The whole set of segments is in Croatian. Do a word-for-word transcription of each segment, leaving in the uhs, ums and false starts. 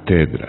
Katedra.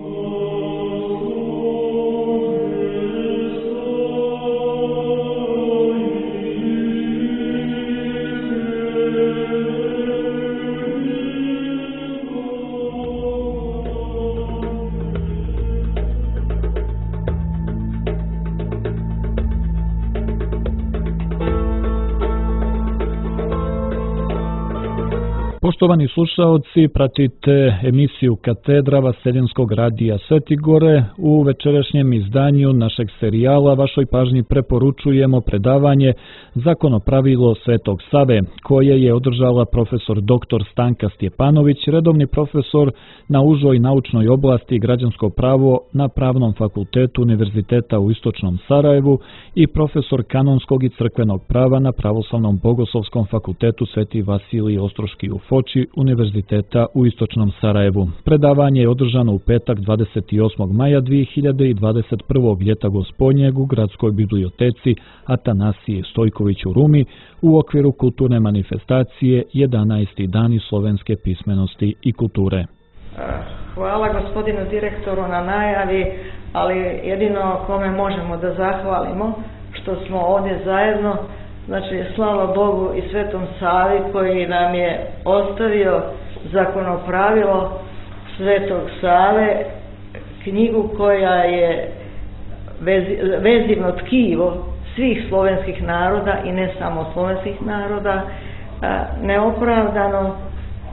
Poštovani slušaoci, pratite emisiju Katedra Vaseljenskog radija Svetigore. U večerašnjem izdanju našeg serijala vašoj pažnji preporučujemo predavanje Zakonopravilo Svetog Save, koje je održala profesor doktor Stanka Stjepanović, redovni profesor na užoj naučnoj oblasti građansko pravo na Pravnom fakultetu Univerziteta u Istočnom Sarajevu i profesor kanonskog i crkvenog prava na Pravoslavnom bogoslovskom fakultetu Sveti Vasilij Ostroški u Foči Univerziteta u Istočnom Sarajevu. Predavanje je održano u petak dvadeset osmog maja dvije hiljade dvadeset prvog ljeta gospodnjeg u Gradskoj biblioteci Atanasije Stojković u Rumi u okviru kulturne manifestacije jedanaesti dani slovenske pismenosti i kulture. Hvala gospodinu direktoru na najavi, ali jedino kome možemo da zahvalimo što smo ovdje zajedno. Znači, slava Bogu i Svetom Savi koji nam je ostavio Zakonopravilo Svetog Save, knjigu koja je vezi, vezivno tkivo svih slovenskih naroda i ne samo slovenskih naroda, neopravdano,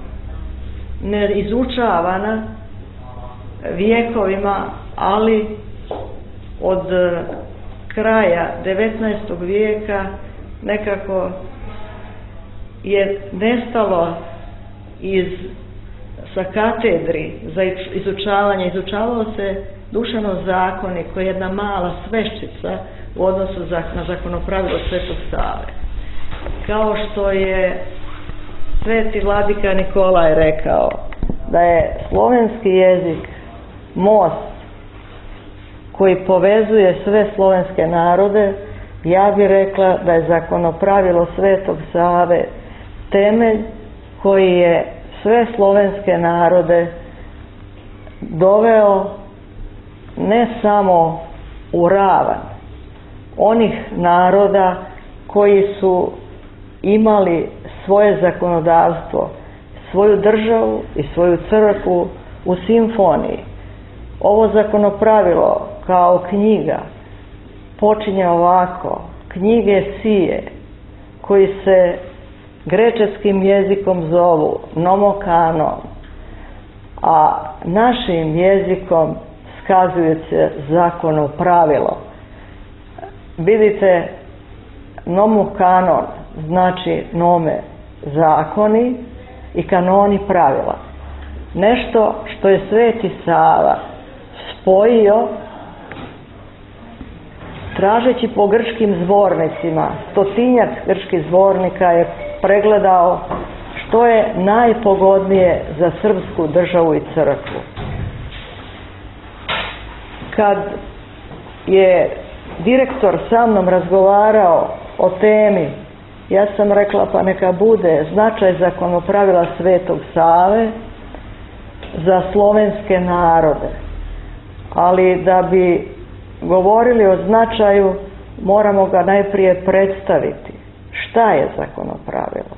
neizučavana vijekovima, ali od kraja devetnaestog vijeka nekako je nestalo iz sa katedri za izučavanje. Izučavalo se Dušanov zakonik, koji je jedna mala sveščica u odnosu za, na Zakonopravilo Svetog Save. Kao što je sveti vladika Nikolaj rekao da je slovenski jezik most koji povezuje sve slovenske narode, ja bih rekla da je Zakonopravilo Svetog Save temelj koji je sve slovenske narode doveo ne samo u ravan onih naroda koji su imali svoje zakonodavstvo, svoju državu i svoju crkvu u simfoniji. Ovo Zakonopravilo kao knjiga počinje ovako: knjige sije, koji se grečkim jezikom zovu nomokanon, a našim jezikom skazuje se Zakonopravilo. Vidite, nomokanon znači nome zakoni i kanoni pravila. Nešto što je Sveti Sava spojio tražeći po grčkim zbornicima. Stotinjak grčkih zbornika je pregledao što je najpogodnije za srpsku državu i crkvu. Kad je direktor sa mnom razgovarao o temi, ja sam rekla pa neka bude značaj Zakonopravila Svetog Save za slovenske narode. Ali da bi govorili o značaju, moramo ga najprije predstaviti. Šta je Zakonopravilo?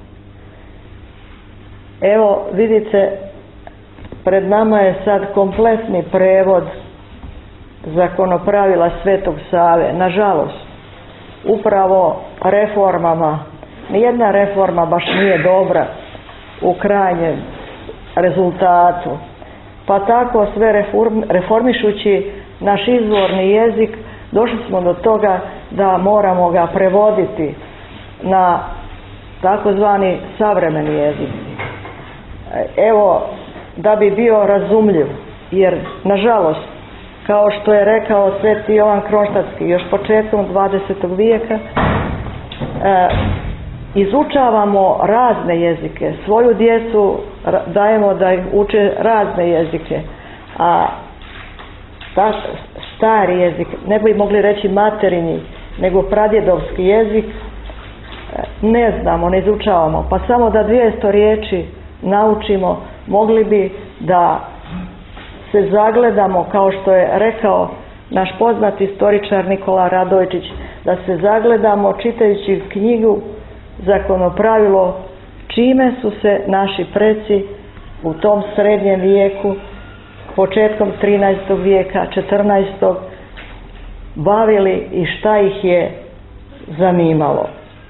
Evo, vidite, pred nama je sad kompletni prevod Zakonopravila Svetog Save. Nažalost, upravo reformama, nijedna reforma baš nije dobra u krajnjem rezultatu. Pa tako sve reform, reformišući naš izvorni jezik, došli smo do toga da moramo ga prevoditi na takozvani savremeni jezik. Evo, da bi bio razumljiv, jer nažalost, kao što je rekao sveti Jovan Kronštatski još početkom dvadesetog vijeka, e, izučavamo razne jezike, svoju djecu dajemo da ih uče razne jezike, a ta stari jezik, ne bi mogli reći materinji, nego pradjedovski jezik, ne znamo, ne izučavamo, pa samo da dvjesto riječi naučimo, mogli bi da se zagledamo, kao što je rekao naš poznati istoričar Nikola Radojčić, da se zagledamo čitajući knjigu Zakonopravilo, čime su se naši preci u tom srednjem vijeku, početkom trinaestog vijeka, četrnaestog bavili i šta ih je zanimalo.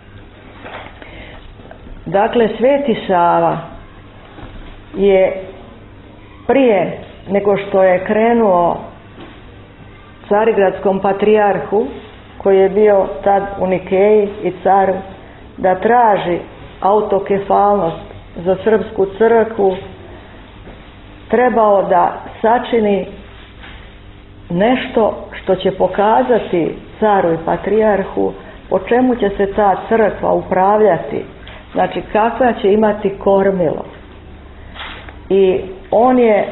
Dakle, Sveti Sava je prije nego što je krenuo carigradskom patrijarhu, koji je bio tad u Nikeji i caru, da traži autokefalnost za srpsku crkvu, trebao da sačini nešto što će pokazati caru i patrijarhu po čemu će se ta crkva upravljati, znači kakva će imati kormilo. I on je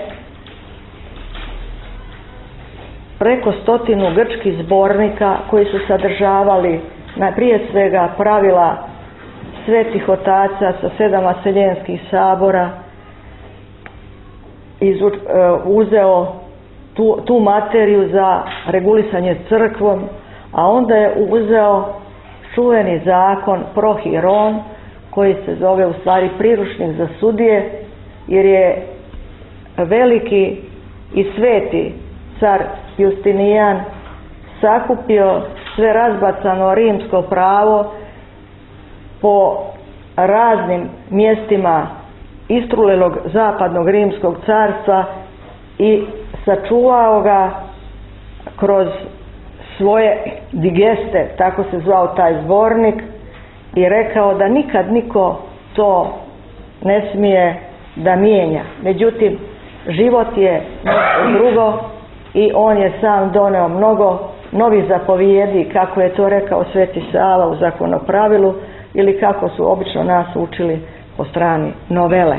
preko stotinu grčkih zbornika koji su sadržavali prije svega pravila svetih otaca sa sedam vaseljenskih sabora, izu, uh, uzeo tu, tu materiju za regulisanje crkvom, a onda je uzeo čuveni zakon Prohiron, koji se zove u stvari priručnik za sudije, jer je veliki i sveti car Justinijan sakupio sve razbacano rimsko pravo po raznim mjestima istrulelog zapadnog rimskog carstva i sačuvao ga kroz svoje digeste, tako se zvao taj zbornik, i rekao da nikad niko to ne smije da mijenja. Međutim, život je nešto drugo i on je sam doneo mnogo novih zapovijedi, kako je to rekao Sveti Sava u Zakonopravilu, ili kako su obično nas učili po strani novele.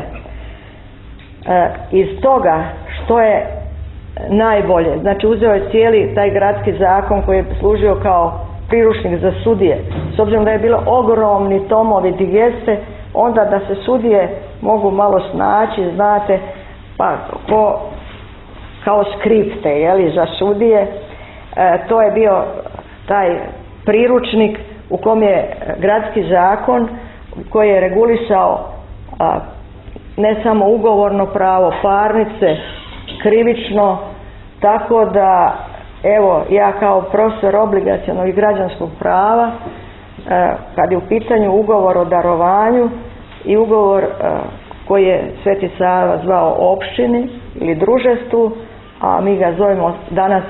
E, iz toga što je najbolje, znači uzeo je cijeli taj gradski zakon koji je služio kao priručnik za sudije, s obzirom da je bilo ogromni tomovi digeste, onda da se sudije mogu malo snaći, znate, pa ko, kao skripte, jeli, za sudije, e, to je bio taj priručnik u kom je gradski zakon koji je regulisao a, ne samo ugovorno pravo, parnice, krivično, tako da evo ja kao profesor obligacionog i građanskog prava, a, kad je u pitanju ugovor o darovanju i ugovor a, koji je Sveti Sava zvao opštini ili družestvu, a mi ga zovemo danas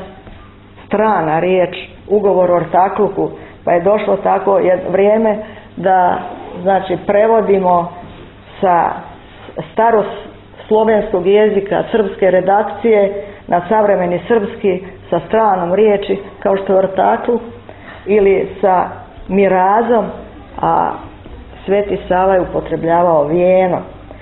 strana riječ, ugovor o ortakluku, pa je došlo tako vrijeme da znači prevodimo sa staroslovenskog jezika srpske redakcije na savremeni srpski sa stranom riječi kao što je ortakluk ili sa mirazom, a Sveti Sava je upotrebljavao vijeno.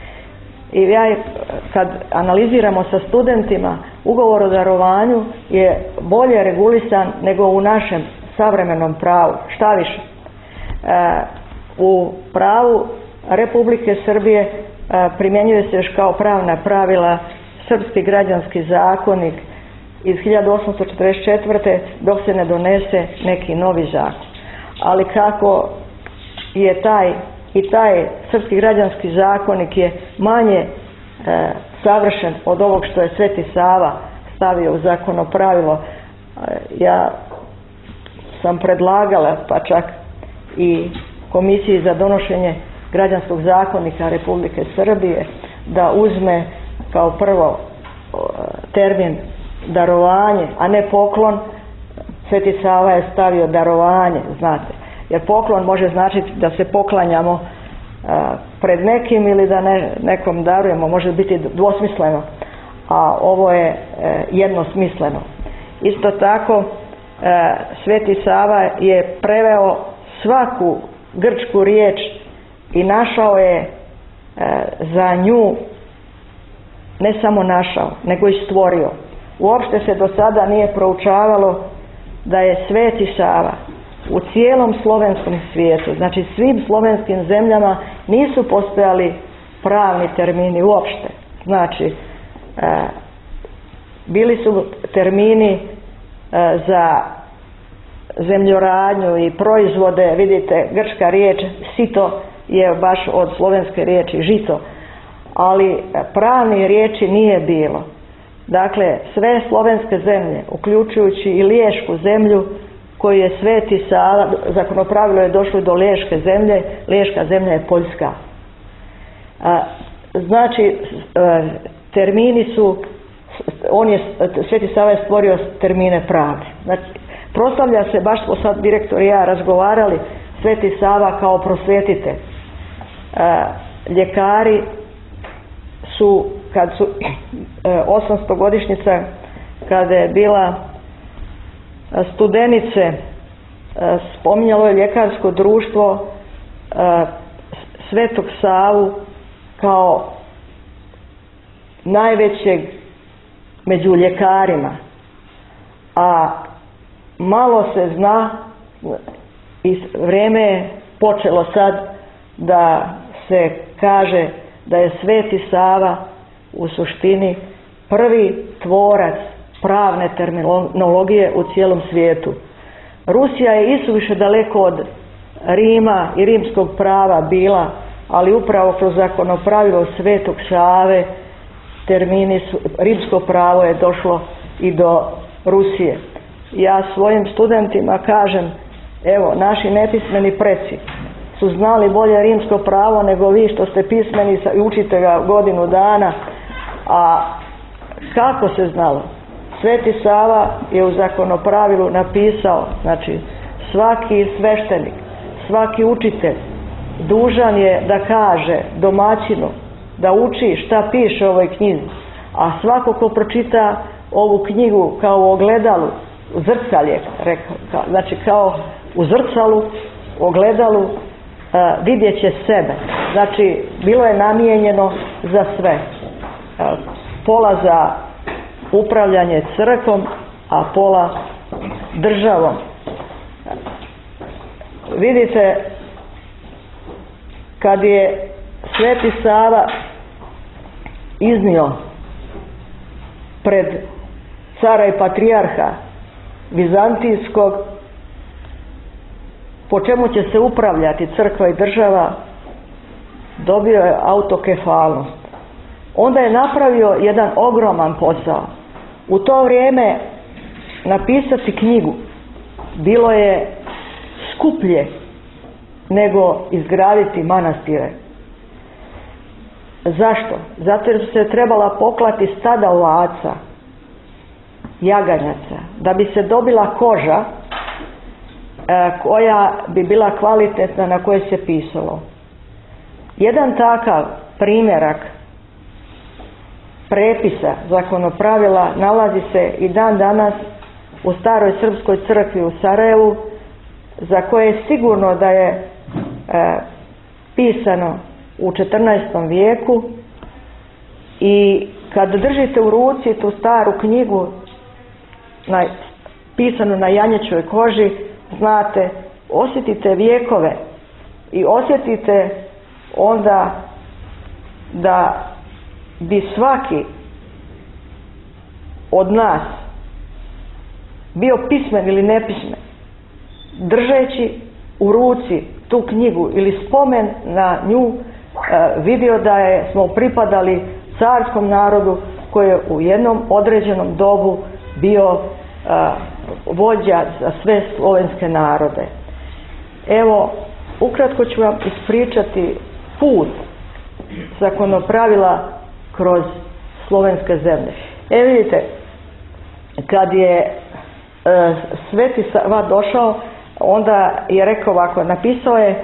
I ja kad analiziramo sa studentima, ugovor o darovanju je bolje regulisan nego u našem savremenom pravu. Šta više, e, u pravu Republike Srbije e, primjenjuje se još kao pravna pravila Srpski građanski zakonik iz hiljadu osamsto četrdeset četvrte dok se ne donese neki novi zakon. Ali kako je taj i taj Srpski građanski zakonik je manje e, savršen od ovog što je Sveti Sava stavio u Zakonopravilo, e, ja sam predlagala, pa čak i Komisiji za donošenje građanskog zakonika Republike Srbije, da uzme kao prvo termin darovanje, a ne poklon. Sveti Sava je stavio darovanje, znate, jer poklon može značiti da se poklanjamo a, pred nekim ili da ne, nekom darujemo, može biti dvosmisleno, a ovo je e, jednosmisleno. Isto tako, e, Sveti Sava je preveo svaku grčku riječ i našao je e, za nju, ne samo našao, nego i stvorio. Uopšte se do sada nije proučavalo da je Sveti Sava u cijelom slovenskom svijetu, znači svim slovenskim zemljama, nisu postojali pravni termini uopšte. Znači, e, bili su termini za zemljoradnju i proizvode. Vidite, grčka riječ sito je baš od slovenske riječi žito, ali pravne riječi nije bilo. Dakle, sve slovenske zemlje, uključujući i Liješku zemlju koju je Sveti Sava, zakonopravilo je došlo do Liješke zemlje, Liješka zemlja je Poljska. Znači, termini su, on je, Sveti Sava je stvorio termine pravde. Znači, proslavlja se, baš smo sad direktor i ja razgovarali, Sveti Sava kao prosvjetitelj. Ljekari su, kad su osamstogodišnjica, kada je bila Studenice, spominjalo je ljekarsko društvo Svetog Savu kao najvećeg među ljekarima, a malo se zna i vrijeme je počelo sad da se kaže da je Sveti Sava u suštini prvi tvorac pravne terminologije u cijelom svijetu. Rusija je isuviše daleko od Rima i rimskog prava bila, ali upravo kroz zakonopravilo Svetog Save termini su, rimsko pravo je došlo i do Rusije. Ja svojim studentima kažem, evo, naši nepismeni preci su znali bolje rimsko pravo nego vi što ste pismeni i učite ga godinu dana. A kako se znalo? Sveti Sava je u zakonopravilu napisao, znači svaki sveštenik, svaki učitelj dužan je da kaže domaćinu, da uči šta piše u ovoj knjizi, a svako ko pročita ovu knjigu kao u ogledalu, u zrcalje, rekao, znači kao u zrcalu, ogledalu, uh, vidjet će sebe. Znači, bilo je namijenjeno za sve. Uh, pola za upravljanje crkvom, a pola državom. Vidite, kad je Sveti Sava iznio pred cara i patrijarha Vizantijskog po čemu će se upravljati crkva i država, dobio je autokefalnost. Onda je napravio jedan ogroman posao. U to vrijeme napisati knjigu bilo je skuplje nego izgraditi manastire. Zašto? Zato jer se trebala poklati stada ovaca, jaganjaca, da bi se dobila koža e, koja bi bila kvalitetna, na kojoj se pisalo. Jedan takav primjerak prepisa zakonopravila nalazi se i dan danas u staroj srpskoj crkvi u Sarajevu, za koje je sigurno da je e, pisano u četrnaestom vijeku, i kad držite u ruci tu staru knjigu na, pisanu na janjećoj koži, znate, osjetite vjekove i osjetite onda da bi svaki od nas bio pismen ili nepismen, držeći u ruci tu knjigu ili spomen na nju, vidio da je, smo pripadali carskom narodu koji je u jednom određenom dobu bio uh, vođa za sve slovenske narode. Evo, ukratko ću vam ispričati put zakonopravila kroz slovenske zemlje. E vidite, kad je uh, Sveti Sava došao, onda je rekao ovako, napisao je,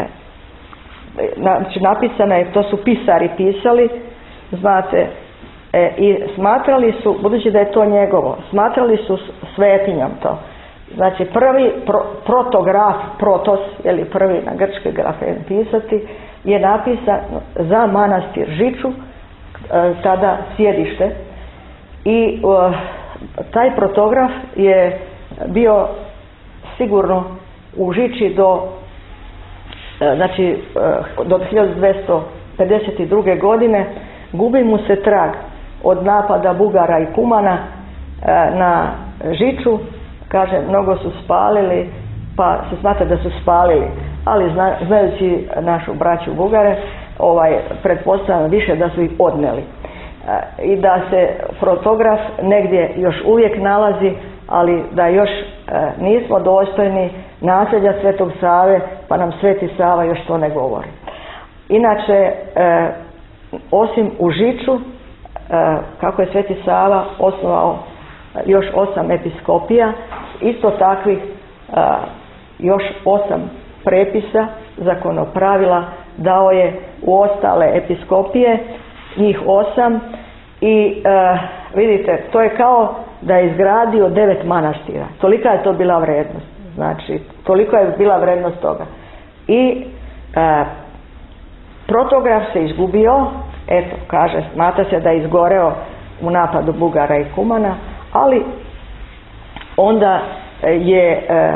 znači napisano je, to su pisari pisali, znate, e, i smatrali su, budući da je to njegovo, smatrali su svetinjom to. Znači prvi pro, protograf, protos, ili prvi na grčke grafe pisati, je napisan za manastir Žiču, e, tada sjedište, i e, taj protograf je bio sigurno u Žiči do znači do hiljadu dvjesto pedeset druge godine. Gubi mu se trag. od napada Bugara i Kumana na Žiču, kaže, mnogo su spalili, pa se smatra da su spalili, ali zna, znajući našu braću Bugare, ovaj, pretpostavljam više da su ih odneli. E, I da se fotograf negdje još uvijek nalazi, ali da još e, nismo dostojni nasljeđa Svetog Save, pa nam Sveti Sava još to ne govori. Inače, e, osim u Žiču, e, kako je Sveti Sava osnovao još osam episkopija, isto takvih e, još osam prepisa, zakonopravila dao je u ostale episkopije, njih osam, i e, vidite, to je kao da je izgradio devet manastira. Tolika je to bila vrednost. Znači, toliko je bila vrednost toga. I e, protograf se izgubio, eto, kaže, smatra se da je izgoreo u napadu Bugara i Kumana, ali onda je e, e,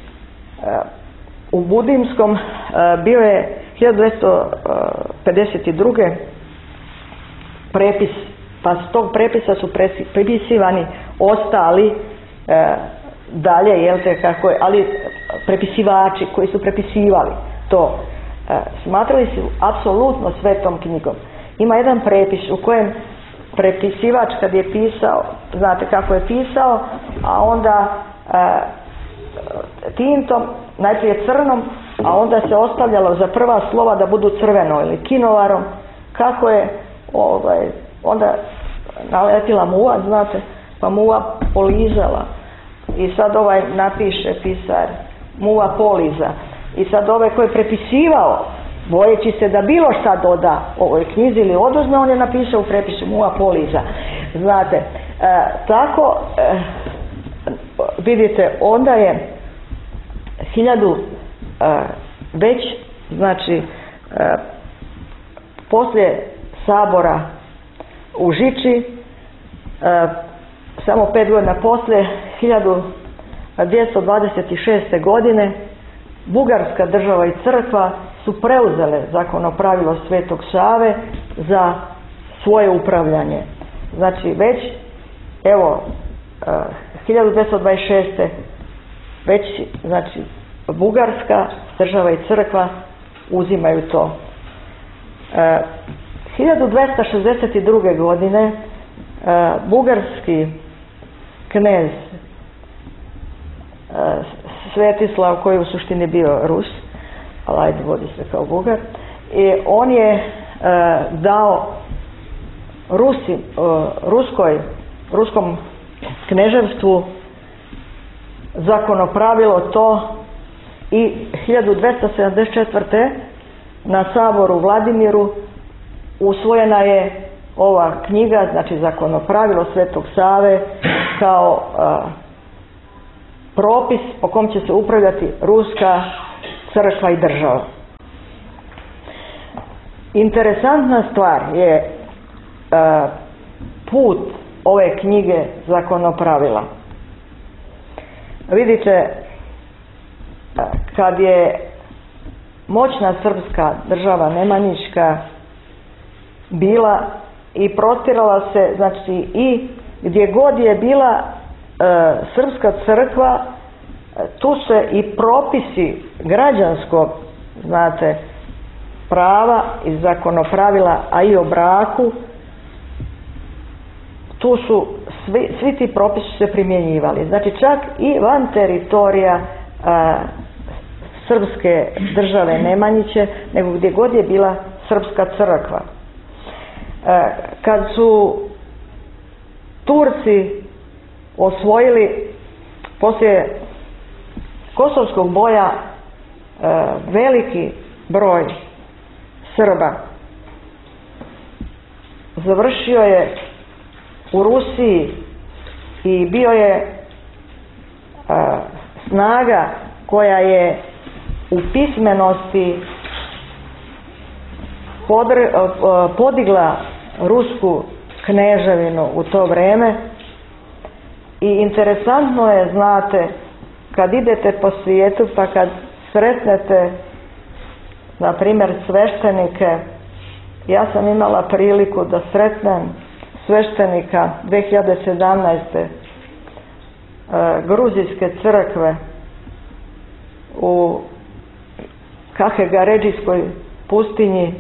u Budimskom e, bio je hiljadu dvjesto pedeset druge prepis, pa s tog prepisa su prepisivani ostali e, dalje, jel te, kako je, ali prepisivači koji su prepisivali to e, smatrali su apsolutno svetom knjigom. Ima jedan prepis u kojem prepisivač kad je pisao, znate kako je pisao, a onda e, tintom, najprije crnom, a onda se ostavljalo za prva slova da budu crveno ili kinovarom, kako je ovaj, onda naletila muva, znate, pa muva polizala i sad ovaj napiše pisar muva poliza, i sad ovaj koji je prepisivao, bojeći se da bilo šta doda ovoj knjizi ili oduzme, on je napisao u prepisu muva poliza, znate. E, tako e, vidite, onda je hiljadu e, već, znači e, poslije sabora u Žiči, e, samo pet godina poslije, hiljadu dvjesto dvadeset šeste. godine, Bugarska država i crkva su preuzele zakonopravilo Svetog Save za svoje upravljanje. Znači već, evo, e, hiljadu dvjesto dvadeset šeste. već, znači, Bugarska država i crkva uzimaju to. E, hiljadu dvjesto šezdeset druge. godine e, bugarski knez e, Svetislav, koji u suštini bio Rus, ali ajde, vodi se kao Bugar, i on je e, dao Rusi, e, ruskoj, ruskom kneževstvu zakonopravilo to, i hiljadu dvjesto sedamdeset četvrte. na saboru u Vladimiru usvojena je ova knjiga, znači zakonopravilo Svetog Save, kao a, propis po kom će se upravljati ruska crkva i država. Interesantna stvar je a, put ove knjige zakonopravila. Vidite, kad je moćna srpska država Nemanjićka bila i prostirala se, znači, i gdje god je bila e, srpska crkva, tu se i propisi građanskog, znate, prava i zakonopravila, a i o braku, tu su svi, svi ti propisi se primjenjivali. Znači čak i van teritorija a, srpske države Nemanjiće, nego gdje god je bila srpska crkva. A, kad su Turci osvojili poslije Kosovskog boja a, veliki broj Srba, završio je u Rusiji i bio je a, snaga koja je u pismenosti podr, a, podigla rusku kneževinu u to vrijeme. I interesantno je, znate, kad idete po svijetu pa kad sretnete na primjer sveštenike, ja sam imala priliku da sretnem sveštenika dve hiljade sedamnaeste. Gruzijske crkve u Kahegaredžijskoj pustinji,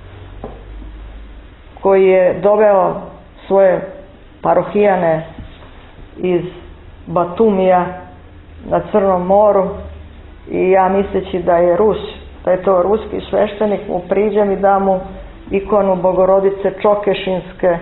koji je doveo svoje parohijane iz Batumija na Crnom moru, i ja misleći da je Rus, da je to ruski sveštenik, mu priđem i da mu ikonu Bogorodice Čokešinske,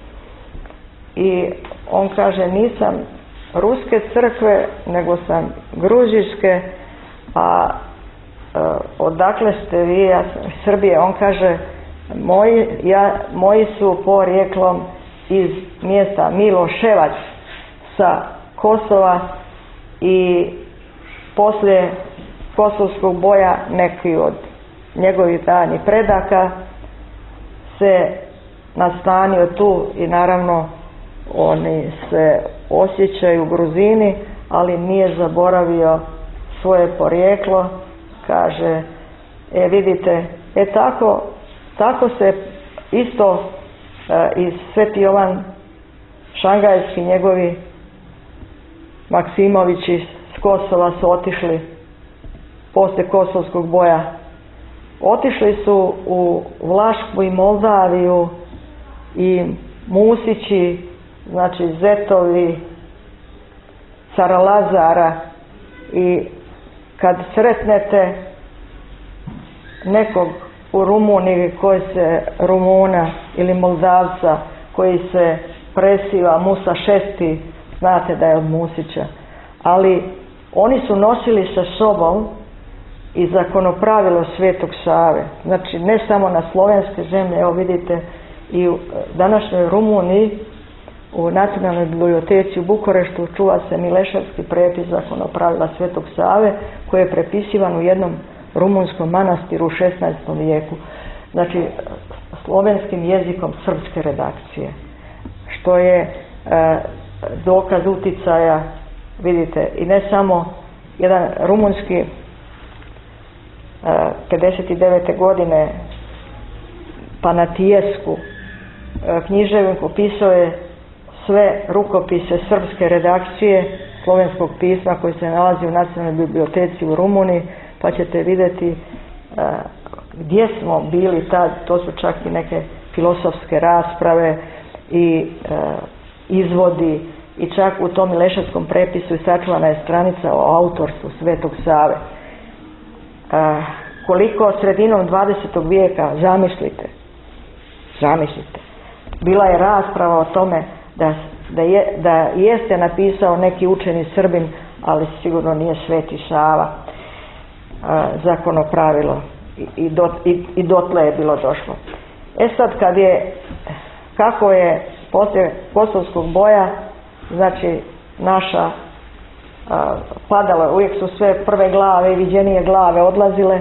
i on kaže: nisam ruske crkve, nego sam gruzijske. A e, odakle ste vi? Ja sam iz Srbije. On kaže: moji, ja, moji su porijeklom iz mjesta Miloševac sa Kosova, i poslije kosovskog boja neki od njegovih daljnjih predaka se nastanio tu, i naravno oni se osjećaju Gruzini, ali nije zaboravio svoje porijeklo. Kaže: e vidite, e tako, tako se isto e, i Sveti Jovan Šangajski, njegovi Maksimovići s Kosova su otišli poslije kosovskog boja. Otišli su u Vlašku i Moldaviju, i Musići, znači zetovi cara Lazara, i kad sretnete nekog u Rumuniji koji se Rumuna ili Moldavca koji se presiva Musa Šesti, znate da je od Musića. Ali oni su nosili sa sobom i zakonopravilo Svetog Save. Znači ne samo na slovenske zemlje, evo vidite i u današnjoj Rumuniji u Nacionalnoj biblioteci u Bukureštu čuva se Mileševski prepis zakonopravila Svetog Save, koji je prepisivan u jednom rumunskom manastiru u šesnaestom vijeku. Znači slovenskim jezikom srpske redakcije, što je e, dokaz uticaja, vidite, i ne samo jedan rumunski e, pedeset devete godine Panatijesku e, književnik opisao je sve rukopise srpske redakcije slovenskog pisma koji se nalazi u Nacionalnoj biblioteci u Rumuniji, pa ćete vidjeti e, gdje smo bili tad. To su čak i neke filozofske rasprave i e, izvodi, i čak u tom Mileševskom prepisu sačuvana je stranica o autorstvu Svetog Save. E, koliko sredinom dvadesetog vijeka, zamislite, zamislite, bila je rasprava o tome da, da, je, da jeste napisao neki učeni Srbin, ali sigurno nije Sveti Sava a, zakonopravilo, i, i, do, i, i dotle je bilo došlo. E sad kad je, kako je poslije kosovskog boja, znači naša a, padala, uvijek su sve prve glave i viđenije glave odlazile,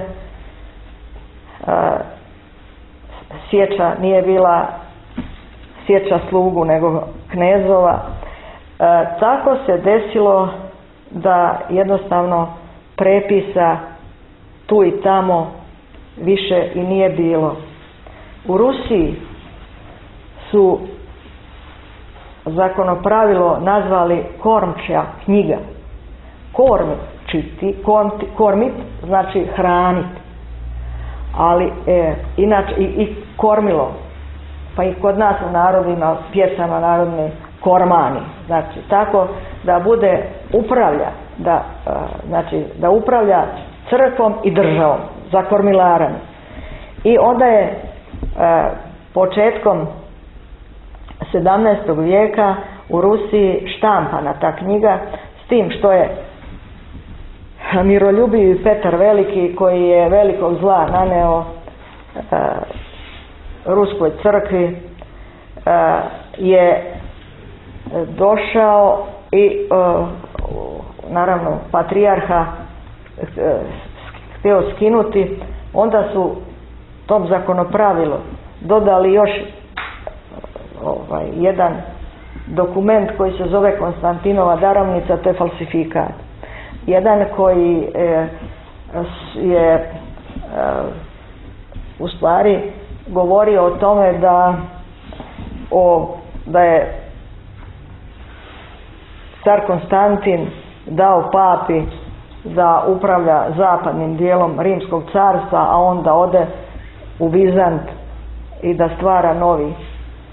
a, sječa nije bila sječa slugu nego knezova. E, tako se desilo da jednostavno prepisa tu i tamo više i nije bilo. U Rusiji su zakonopravilo nazvali kormčja knjiga. Kormčiti, kormti, kormit znači hranit, ali e, inače i, i kormilo, pa i kod nas u narodima, pjesama narodne, kormani, znači tako da bude upravlja, da, znači, da upravlja crkvom i državom, za kormilarami. I onda je početkom sedamnaestog vijeka u Rusiji štampana ta knjiga, s tim što je miroljubivi Petar Veliki, koji je velikog zla naneo Ruskoj crkvi, je došao i naravno patrijarha htio skinuti. Onda su tom zakonopravilu dodali još ovaj, jedan dokument koji se zove Konstantinova darovnica, to je falsifikat. Jedan koji je, je u stvari govorio o tome da o da je car Konstantin dao papi da upravlja zapadnim dijelom Rimskog carstva, a onda ode u Bizant i da stvara novi uh,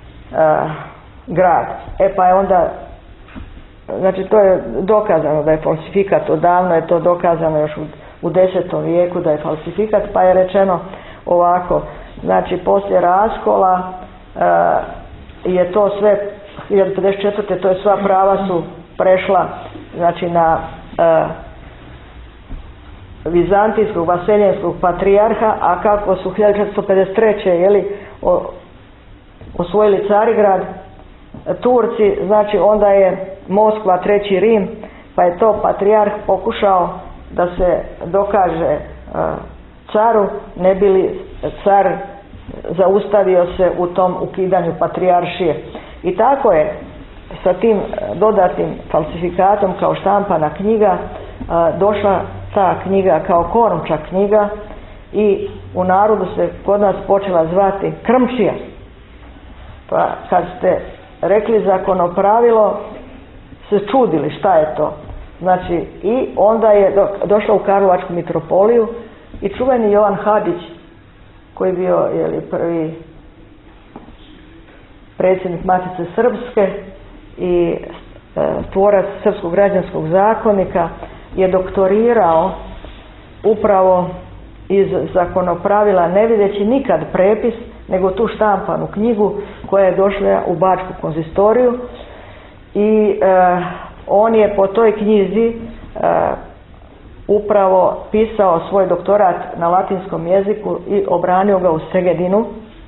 grad. E pa je onda, znači to je dokazano da je falsifikat, odavno je to dokazano još u, u desetom vijeku da je falsifikat, pa je rečeno ovako, znači poslije raskola uh, je to sve, hiljadu pedeset četvrte to je sva prava su prešla znači na uh, vizantijskog, vaseljenskog patrijarha, a kako su hiljadu četiristo pedeset treće jeli, o, osvojili Carigrad Turci, znači onda je Moskva treći Rim, pa je to patrijarh pokušao da se dokaže uh, caru, ne bi li car zaustavio se u tom ukidanju patrijaršije. I tako je sa tim dodatnim falsifikatom kao štampana knjiga uh, došla ta knjiga kao Kornča knjiga i u narodu se kod nas počela zvati Krmčija. Pa kad ste rekli zakonopravilo se čudili šta je to. Znači i onda je do, došla u Karlovačku mitropoliju i čuveni Jovan Hadić koji je bio jeli, prvi predsjednik Matice Srpske i e, tvorac Srpskog građanskog zakonika je doktorirao upravo iz zakonopravila ne videći nikad prepis nego tu štampanu knjigu koja je došla u Bačku konzistoriju i e, on je po toj knjizi e, upravo pisao svoj doktorat na latinskom jeziku i obranio ga u Segedinu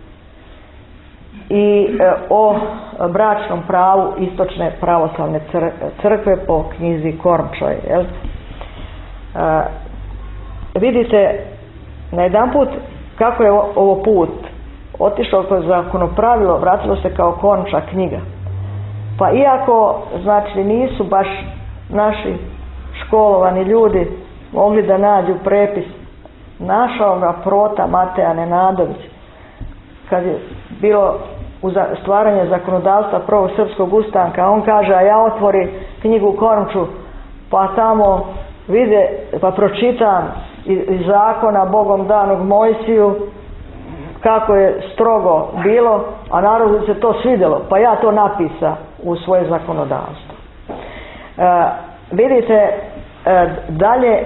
i e, o bračnom pravu istočne pravoslavne crkve po knjizi Kornčoj. Jel? E, vidite na jedan put kako je ovo put otišao kroz zakonopravilo, vratilo se kao Kornča knjiga. Pa iako znači nisu baš naši školovani ljudi mogli da nađu prepis, našao ga Prota Mateja Nenadović kad je bilo u stvaranje zakonodavstva prvog srpskog ustanka. On kaže, a ja otvori knjigu Kornču pa tamo vide, pa pročitam iz, iz zakona Bogom danog Mojsiju kako je strogo bilo, a narodu se to svidjelo, pa ja to napisa u svoje zakonodavstvo. E, vidite e, dalje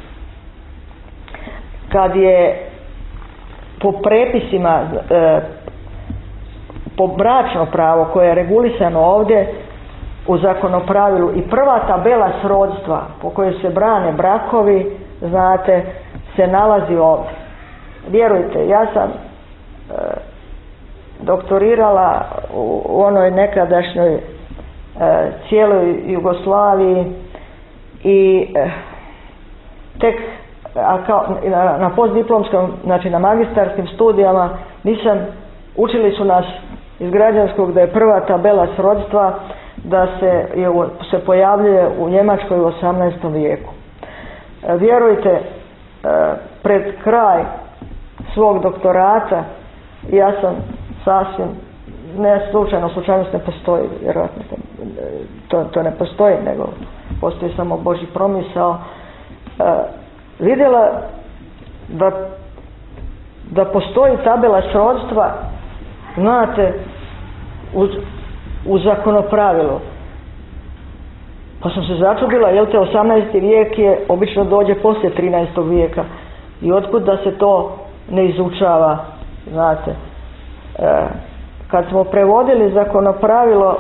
kad je po prepisima e, po bračno pravo koje je regulisano ovdje u zakonopravilu i prva tabela srodstva po kojoj se brane brakovi, znate, se nalazi ovdje. Vjerujte, ja sam e, doktorirala u, u onoj nekadašnjoj e, cijeloj Jugoslaviji i e, tek a kao, na, na postdiplomskom, znači na magistarskim studijama nisam, učili su nas iz građanskog da je prva tabela srodstva da se, je, se pojavljuje u Njemačkoj u osamnaestom vijeku. E, vjerujte, e, pred kraj svog doktorata ja sam sasvim, ne slučajno, slučajnost ne postoji, vjerojatno to, to ne postoji, nego postoji samo Božji promisao, e, vidjela da, da postoji tabela srodstva, znate, u, u zakonopravilu. Pa sam se začudila, jel te osamnaesti vijek je, obično dođe poslije trinaestog vijeka i otkud da se to ne izučava, znate. E, kad smo prevodili zakonopravilo,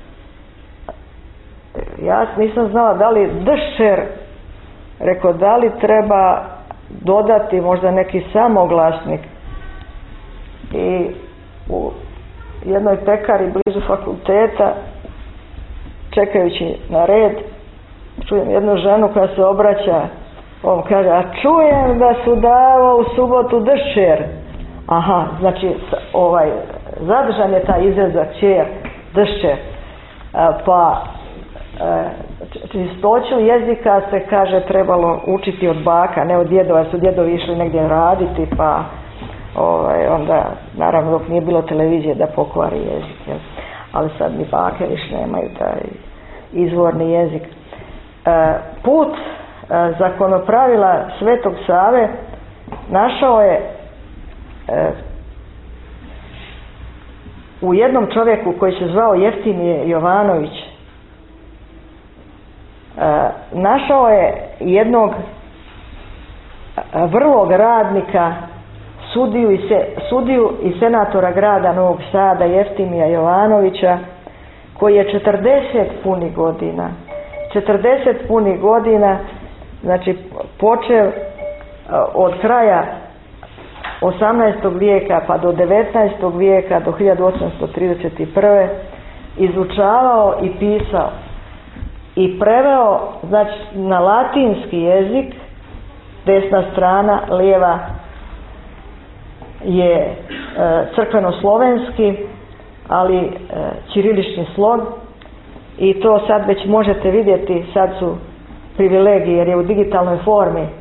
ja nisam znala da li dšer, rekao da li treba dodati možda neki samoglasnik i u jednoj pekari blizu fakulteta čekajući na red čujem jednu ženu koja se obraća, on kaže, a čujem da su davo u subotu dšer. Aha, znači ovaj zadržan je taj izraz za čer, dšer. Pa čistoću jezika se kaže trebalo učiti od baka, ne od djedova, su djedovi išli negdje raditi, pa ovaj, onda naravno dok nije bilo televizije da pokvari jezik. Jel? ali sad ni bake više nemaju taj izvorni jezik. Put zakonopravila Svetog Save našao je u jednom čovjeku koji se zvao Jeftimije Jovanović. Našao je jednog vrlog radnika, sudiju i, se, sudiju i senatora grada Novog Sada, Jeftimija Jovanovića, koji je četrdeset punih godina, četrdeset punih godina, znači počeo od kraja osamnaestog vijeka pa do devetnaestog vijeka, do hiljadu osamsto trideset prve. izučavao i pisao i preveo, znači, na latinski jezik. Desna strana, lijeva je e, crkveno-slovenski, ali e, ćirilični slog, i to sad već možete vidjeti, sad su privilegije jer je u digitalnoj formi, e,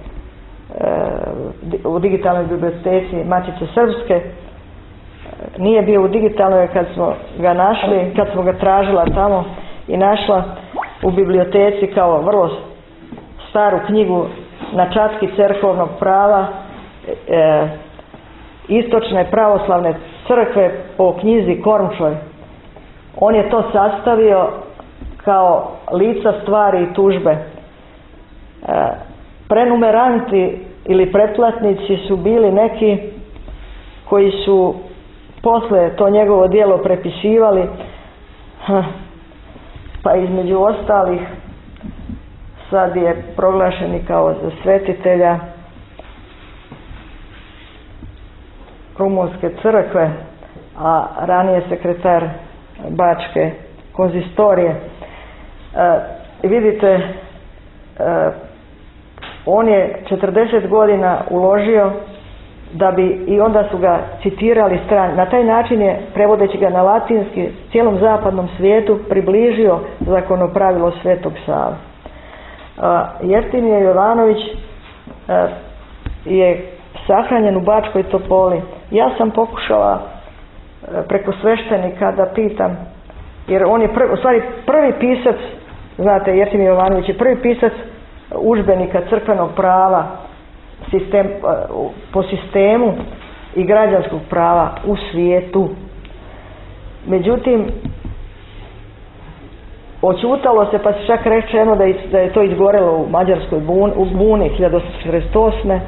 u digitalnoj biblioteci Matice Srpske. Nije bio u digitalnoj kad smo ga našli, kad smo ga tražila tamo i našla u biblioteci kao vrlo staru knjigu na čatki cerkovnog prava e, istočne pravoslavne crkve po knjizi Kornčoj. On je to sastavio kao lica stvari i tužbe. E, prenumeranti ili pretplatnici su bili neki koji su posle to njegovo djelo prepisivali, pa između ostalih sad je proglašen i kao za svetitelja Rumunjske crkve, a ranije sekretar Bačke konzistorije. E, vidite, e, on je četrdeset godina uložio da bi, i onda su ga citirali strani. Na taj način je, prevodeći ga na latinski, cijelom zapadnom svijetu približio zakonopravilo Svetog Save. Jeftimije Jovanović a, je sahranjen u Bačkoj Topoli. Ja sam pokušala a, preko sveštenika da pitam, jer on je prvi, u stvari prvi pisac, znate, Jeftimije Jovanović je prvi pisac udžbenika crkvenog prava sistem, po sistemu i građanskog prava u svijetu. Međutim, oćutalo se, pa se čak rečeno da je, da je to izgorelo u Mađarskoj buni, u buni hiljadu osamsto četrdeset osme.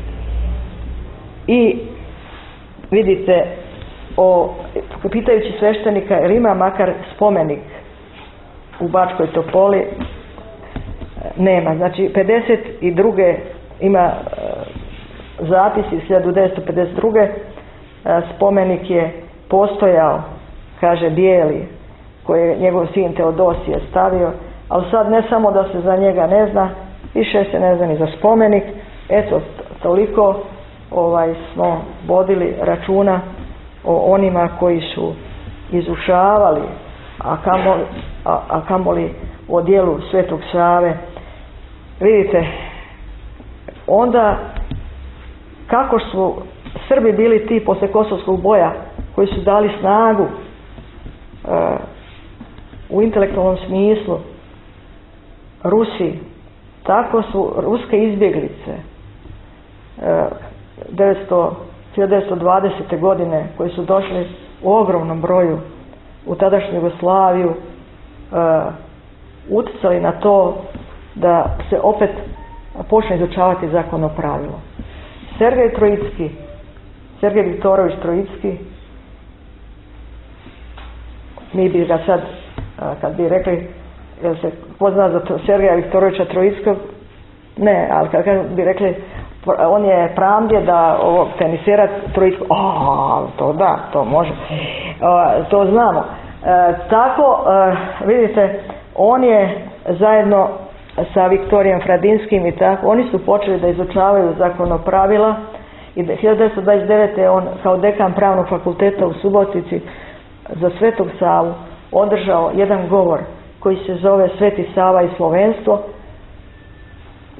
I vidite, o, pitajući sveštenika, jer ima makar spomenik u Bačkoj Topoli, nema. Znači, pedeset druge ima uh, zapis iz hiljadu devetsto pedeset druge. Uh, spomenik je postojao, kaže, bijeli, koji je njegov sin Teodosije stavio, ali sad ne samo da se za njega ne zna, više se ne zna ni za spomenik. Eto, toliko ovaj, smo vodili računa o onima koji su izučavali, a kamoli, a, a kamoli o djelu Svetog Save. Vidite, onda kako su Srbi bili ti posle Kosovskog boja koji su dali snagu uh, u intelektualnom smislu Rusiji, tako su ruske izbjeglice uh, hiljadu devetsto dvadesete godine koji su došli u ogromnom broju u tadašnju Jugoslaviju uh, utjecali na to da se opet počne izučavati zakonopravilo. Sergej Trojicki, Sergej Viktorović Trojicki, mi bi ga sad, kad bi rekli, jel se pozna za Sergeja Viktorovića Trojickog, ne, ali kad bi rekli, on je pramdjeda ovog tenisera Trojickog, a to da, to može, o, to znamo. E, tako, e, vidite, on je zajedno sa Viktorijem Fradinskim i tako, oni su počeli da izučavaju zakonopravila i hiljadu devetsto dvadeset devete. on kao dekan Pravnog fakulteta u Subotici za Svetog Savu održao jedan govor koji se zove Sveti Sava i slovenstvo,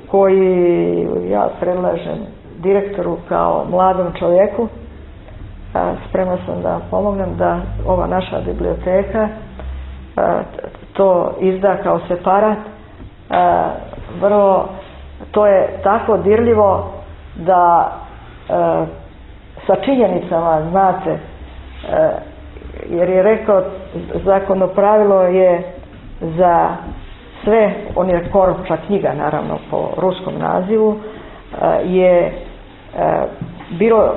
koji ja predlažem direktoru kao mladom čovjeku spremna sam da pomognem da ova naša biblioteka to izda kao separat. Vrlo, to je tako dirljivo da sa činjenicama, znate, jer je rekao zakonopravilo je za sve, on je Korča knjiga naravno po ruskom nazivu, je bilo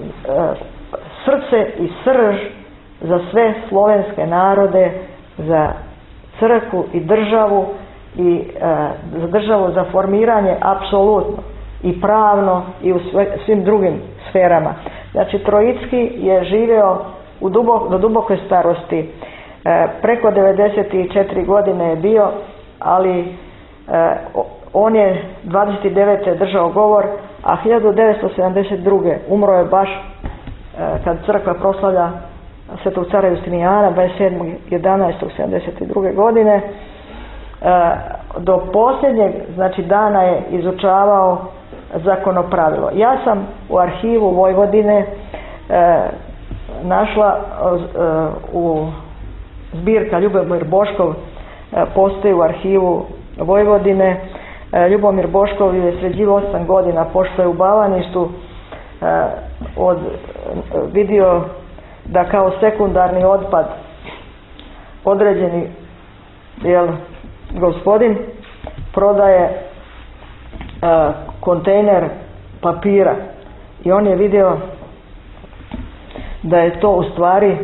srce i srž za sve slovenske narode, za crkvu i državu i za državu za formiranje apsolutno i pravno i u svim drugim sferama. Znači Trojicki je živeo u dubok, do duboke starosti, e, preko devedeset četiri godine je bio, ali e, on je dvadeset devete držao govor, a hiljadu devetsto sedamdeset druge umro je baš e, kad crkva proslavlja Svetog cara Justinijana dvadeset sedmog jedanaestog sedamdeset druge godine. E, do posljednjeg, znači, dana je izučavao zakonopravilo. Ja sam u arhivu Vojvodine e, našla e, u zbirka Ljubomir Boškov, e, postoji u arhivu Vojvodine. e, Ljubomir Boškov je sređivao osam godina, pošto je u Bavaništu e, od, vidio da kao sekundarni otpad određeni jel, gospodin prodaje e, kontejner papira i on je vidio da je to u stvari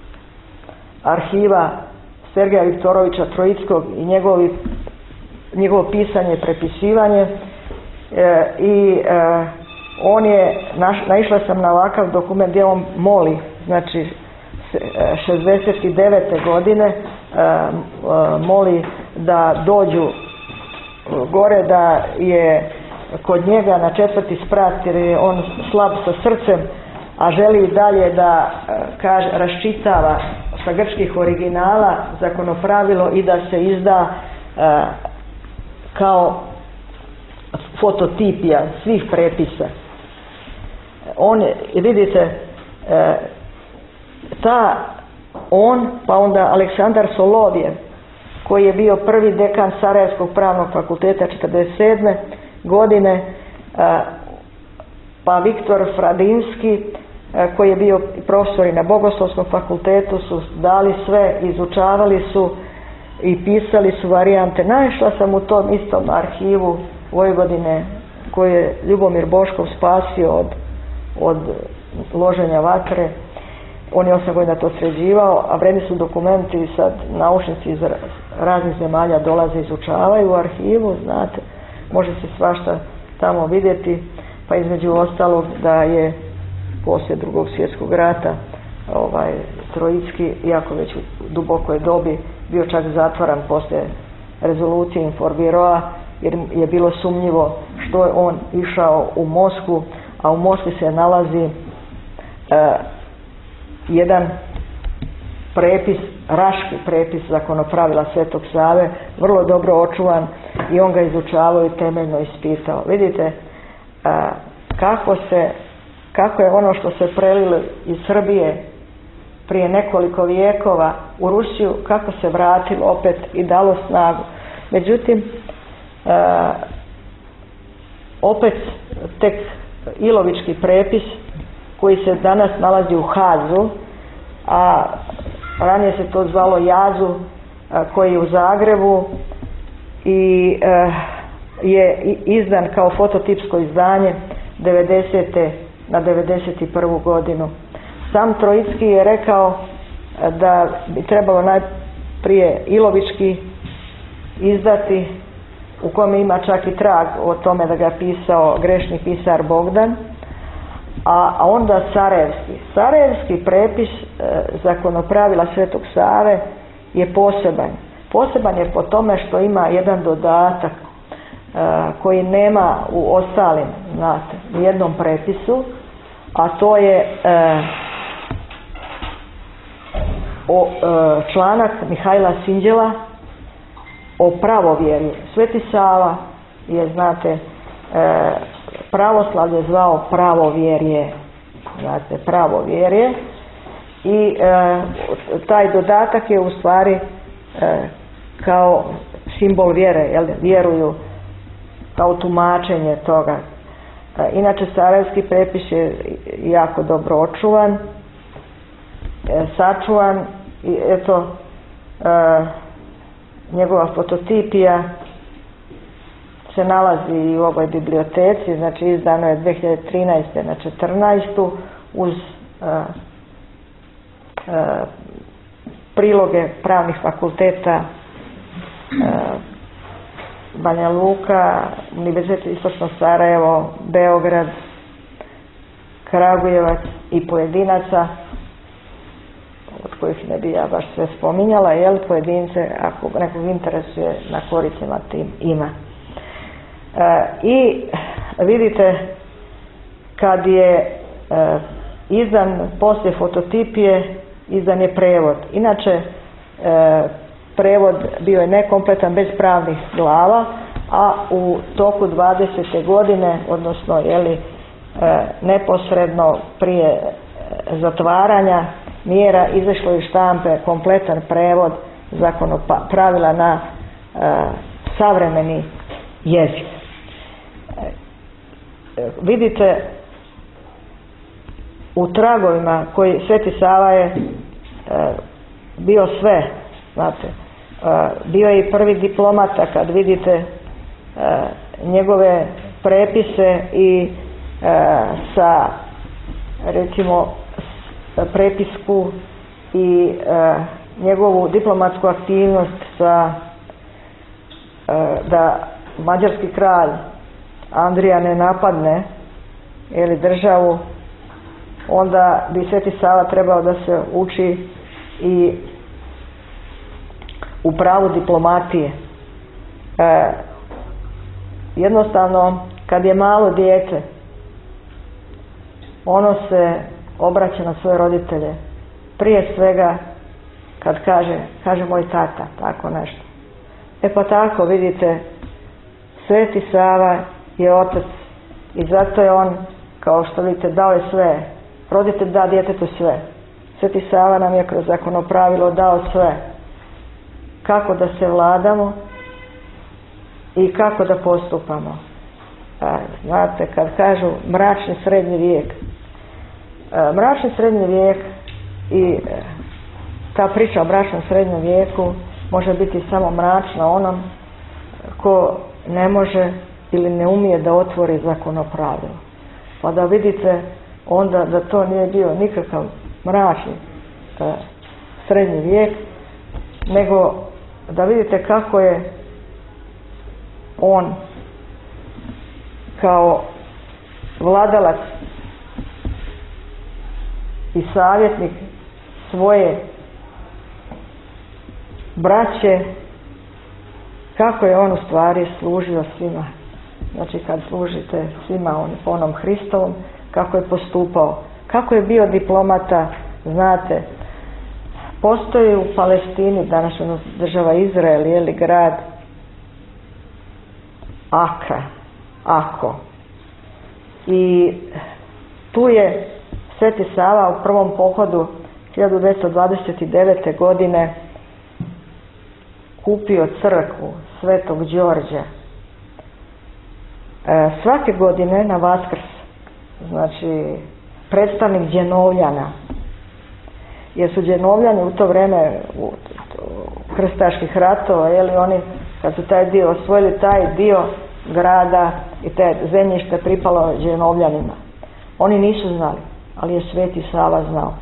arhiva Sergeja Viktorovića Trojickog i njegovi, njegovo pisanje i prepisivanje e, i e, on je, naš, naišla sam na ovakav dokument gdje on moli, znači šezdeset devete godine e, e, moli da dođu gore, da je kod njega na četvrti sprat, jer je on slab sa srcem, a želi dalje da kaže, raščitava sa grčkih originala zakonopravilo i da se izda e, kao fototipija svih prepisa. On je, vidite, e, ta on, pa onda Aleksandar Solovjev, koji je bio prvi dekan Sarajevskog pravnog fakulteta četrdeset sedme godine, e, pa Viktor Fradinski, koji je bio profesor i na Bogoslovskom fakultetu, su dali sve, izučavali su i pisali su varijante. Naišla sam u tom istom arhivu Vojvodine koji je Ljubomir Boškov spasio od, od loženja vatre. On je osam godina to sređivao, a vredni su dokumenti i sad naučnici iz raznih zemalja dolaze, izučavaju u arhivu, znate, može se svašta tamo vidjeti, pa između ostalog da je poslije Drugog svjetskog rata ovaj Trojicki, iako već u dubokoj dobi, bio čak zatvaran poslije rezolucije Inforbiroa, jer je bilo sumnjivo što je on išao u Moskvu, a u Moskvi se nalazi e, jedan prepis, raški prepis zakonopravila Svetog Save, vrlo dobro očuvan, i on ga izučavao i temeljno ispitao. Vidite a, kako se, kako je ono što se prelilo iz Srbije prije nekoliko vijekova u Rusiju, kako se vratilo opet i dalo snagu. Međutim, a, opet tek Ilovički prepis koji se danas nalazi u Hazu, a ranije se to zvalo Jazu, a, koji je u Zagrebu i a, je izdan kao fototipsko izdanje devedesete na devedeset prvu godinu. Sam Trojicki je rekao da bi trebalo najprije Ilovički izdati, u kome ima čak i trag o tome da ga je pisao grešni pisar Bogdan, a, a onda Sarajevski. Sarajevski prepis e, zakonopravila Svetog Save je poseban. Poseban je po tome što ima jedan dodatak e, koji nema u ostalim, znate, u jednom prepisu, a to je e, o, e, članak Mihajla Sinđela o pravovjerju. Sveti Sava je, znate, e, pravoslavlje zvao pravovjerje znate, pravo vjerje i e, taj dodatak je u stvari e, kao simbol vjere, jel, vjeruju kao tumačenje toga. E, inače sarajevski prepis je jako dobro očuvan, e, sačuvan i eto e, njegova fototipija se nalazi i u ovoj biblioteci, znači izdano je dvije hiljade trinaeste na četrnaestu uz uh, uh, priloge pravnih fakulteta uh, Banja Luka, Univerzitet Istočno Sarajevo, Beograd, Kragujevac i pojedinaca, od kojih ne bi ja baš sve spominjala, jel, pojedince, ako nekog interesuje, na koricima tim ima. E, I vidite, kad je e, izdan poslije fototipije, izdan je prevod. Inače, e, prevod bio je nekompletan, bez pravnih glava, a u toku dvadesete godine, odnosno jeli, e, neposredno prije zatvaranja mjera, izašlo iz štampe kompletan prevod zakonopravila na e, savremeni jezik. Vidite u tragovima koji Sveti Sava je e, bio sve, znate, e, bio je i prvi diplomata, kad vidite e, njegove prepise i e, sa recimo prepisku i e, njegovu diplomatsku aktivnost sa e, da mađarski kralj Andrija ne napadne ili državu, onda bi Sveti Sava trebao da se uči i u pravu diplomatije. E, jednostavno, kad je malo dijete, ono se obraća na svoje roditelje. Prije svega, kad kaže, kaže moj tata, tako nešto. E pa tako, vidite, Sveti Sava je otac i zato je on, kao što vidite, dao je sve. Roditelj da djetetu sve. Sveti Sava nam je kroz zakonopravilo dao sve. Kako da se vladamo i kako da postupamo. A, znate, kad kažu mračni srednji vijek. A, mračni srednji vijek i ta priča o mračnom srednjem vijeku može biti samo mračna onom ko ne može ili ne umije da otvori zakonopravilo. Pa da vidite onda da to nije bio nikakav mračni e, srednji vijek, nego da vidite kako je on kao vladalac i savjetnik svoje braće, kako je on u stvari služio svima. Znači kad služite svima on, po onom Hristovom, kako je postupao, kako je bio diplomata, znate, postoji u Palestini, današnja država Izrael, je li grad Aka, Ako. I tu je Sveti Sava u prvom pohodu hiljadu devetsto dvadeset devete. godine kupio crkvu Svetog Đorđa. E, svake godine na Vaskrs, znači predstavnik Đenovljana, jer su Đenovljani u to vrijeme u, u krstaških ratova, jeli, oni kad su taj dio osvojili, taj dio grada i te zemljište pripalo Đenovljanima. Oni nisu znali, ali je Sveti Sava znao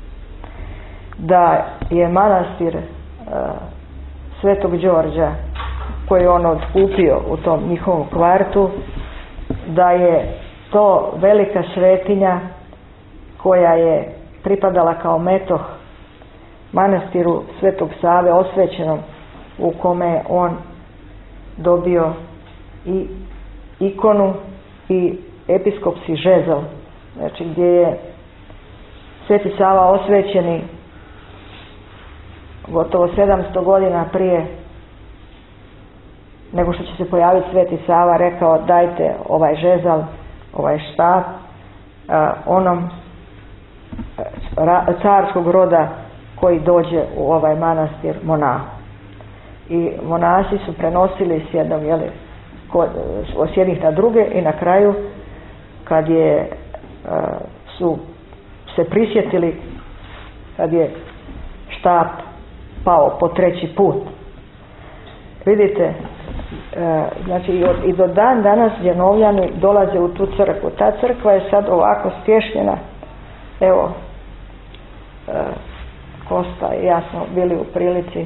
da je manastir e, Svetog Đorđa, koji je on otkupio u tom njihovom kvartu, da je to velika svetinja koja je pripadala kao metoh manastiru Svetog Save osvećenom, u kome je on dobio i ikonu i episkopski žezl, znači gdje je Sveti Sava osvećeni gotovo sedamsto godina prije nego što će se pojaviti Sveti Sava, rekao dajte ovaj žezal, ovaj štap uh, onom carskog roda koji dođe u ovaj manastir monah. I monasi su prenosili s jednom, jeli, s jednih na druge i na kraju kad je su se prisjetili, kad je štap pao po treći put. Vidite, znači i do dan danas Djenovljani dolaze u tu crkvu. Ta crkva je sad ovako stješnjena. Evo, Kosta i ja smo bili u prilici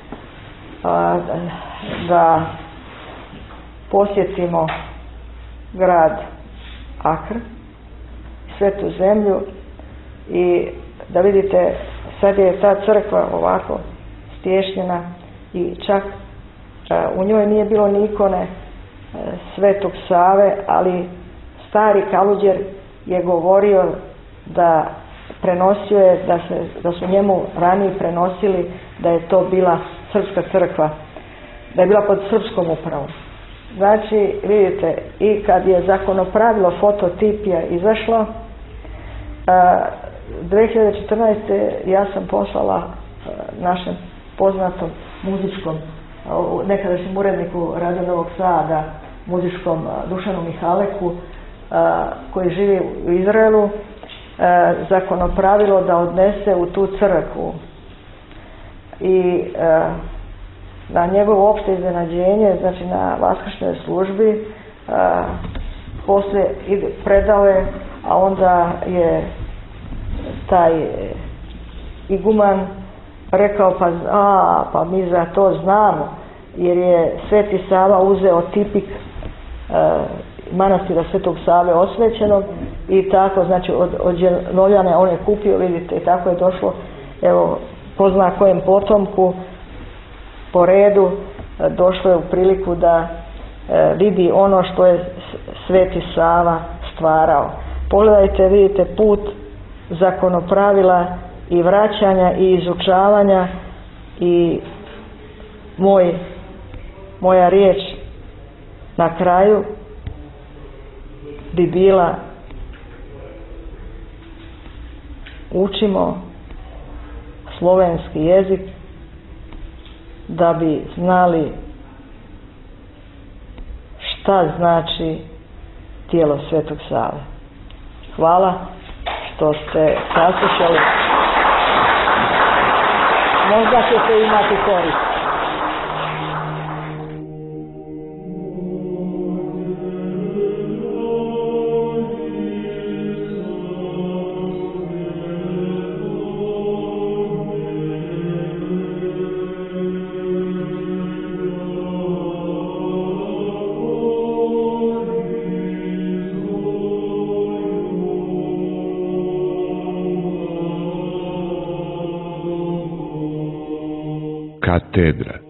da posjetimo grad Akr, svetu zemlju, i da vidite, sad je ta crkva ovako stješnjena i čak u njoj nije bilo ni ikone Svetog Save, ali stari Kaluđer je govorio da prenosio je, da, se, da su njemu ranije prenosili da je to bila srpska crkva, da je bila pod srpskom upravom. Znači, vidite, i kad je zakonopravilo fototipija izašlo, dvije hiljade četrnaeste. ja sam poslala našem poznatom muzičkom, nekadašnjem uredniku Radio Novog Sada, muzičkom Dušanu Mihaleku, koji živi u Izraelu, zakonopravilo da odnese u tu crkvu. I na njegovo opšte iznenađenje, znači na vaskršnjoj službi, poslije predao je, a onda je taj iguman rekao, pa, a, pa mi za to znamo, jer je Sveti Sava uzeo tipik e, manastira Svetog Save osvećenog i tako, znači od, od Djenovljane on je kupio, vidite, i tako je došlo, evo, po zna kojem potomku po redu e, došlo je u priliku da e, vidi ono što je Sveti Sava stvarao. Pogledajte, vidite put zakonopravila i vraćanja i izučavanja, i moj, moja riječ na kraju bi bila: učimo slovenski jezik da bi znali šta znači tijelo Svetog Save. Hvala što ste saslušali. Možda ćete imati korist. Katedra.